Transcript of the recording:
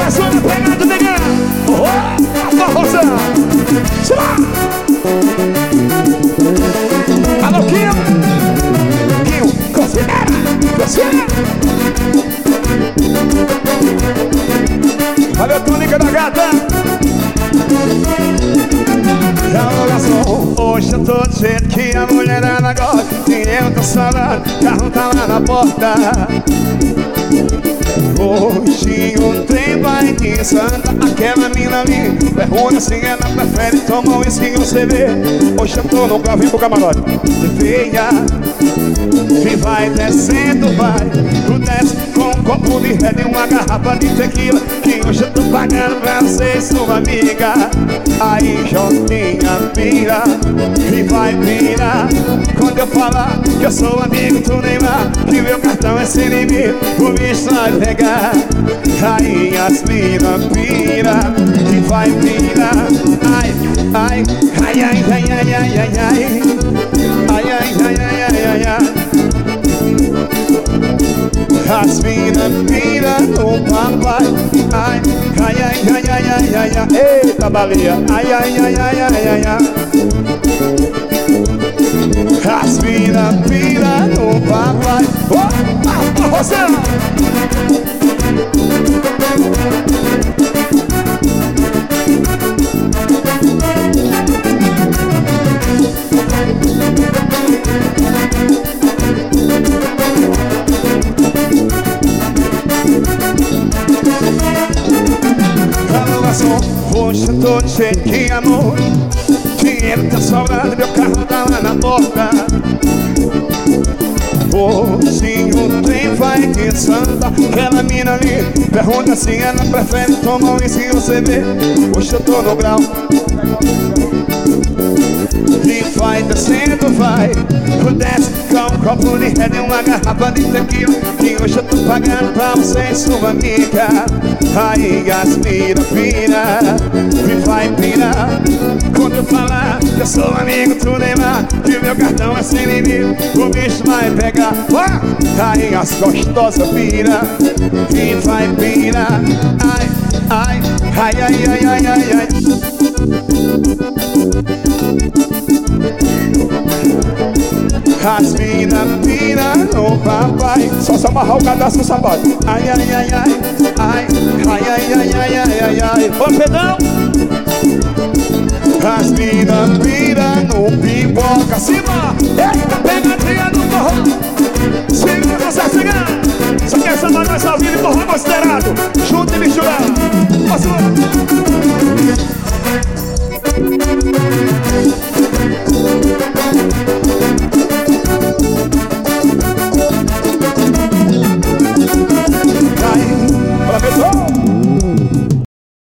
começou a pegar do negão. Forrozão. Alô, Quinho. Quinho, considera. Valeu, túnica da gata. Hoje eu tô do jeito que a mulherada gosta. Dinheiro tá sobrando, carro tá lá na porta. Hoje o trem vai de Santa. Aquela mina ali, pergunta se ela prefere tomar um whisky e um CV. Hoje eu tô no carro, vem pro camarote. Venha, e vai descendo, vai. Tu desce com um copo de red e uma garrafa de tequila, que hoje eu tô pagando pra você e sua amiga. Aí Jotinha pira e vai pirar quando eu falar que eu sou amigo do Neymar, que meu cartão é sem limite, o bicho vai pegar. Aí as mina pira e vai pirar. Ai, ai, ai, ai, ai, ai, ai, ai, ai. Ai, ai, ai, ai, ai, ai, ai. As mina pira no papai. Ai, ai, ai, ai, ai, ai, ai, ai. Eita baleia. Ai, ai, ai, ai, ai, ai, ai. As mina pira no papai. Opa, você! Hoje eu tô de jeito que amor. Dinheiro tá sobrando, meu carro tá lá na porta. Hoje o trem vai de Santa. Aquela mina ali, pergunta se ela prefere tomar um whisky ou CV. Hoje eu tô no grau. E vai descendo, vai. Desce com um copo de red e uma garrafa de tequila, que hoje eu tô pagando pra você e sua amiga. Aí as mira pira e vai pirar quando eu falar que eu sou amigo do Neymar, que meu cartão é sem limite, o bicho vai pegar. Aí as gostosas pira e vai pirar. Ai, ai, ai, ai, ai, ai, ai, ai. As mina pira no papai. Só amarrar o cadastro no sapato. Ai, ai, ai, ai. Ai, ai, ai, ai, ai, ai, ai, ai. Ô, Pedrão! As mina pira no pipoca. Cima! Eita, pegadinha no forró. Segura, você segura. Só quer chamar nós ao vivo e forró considerado.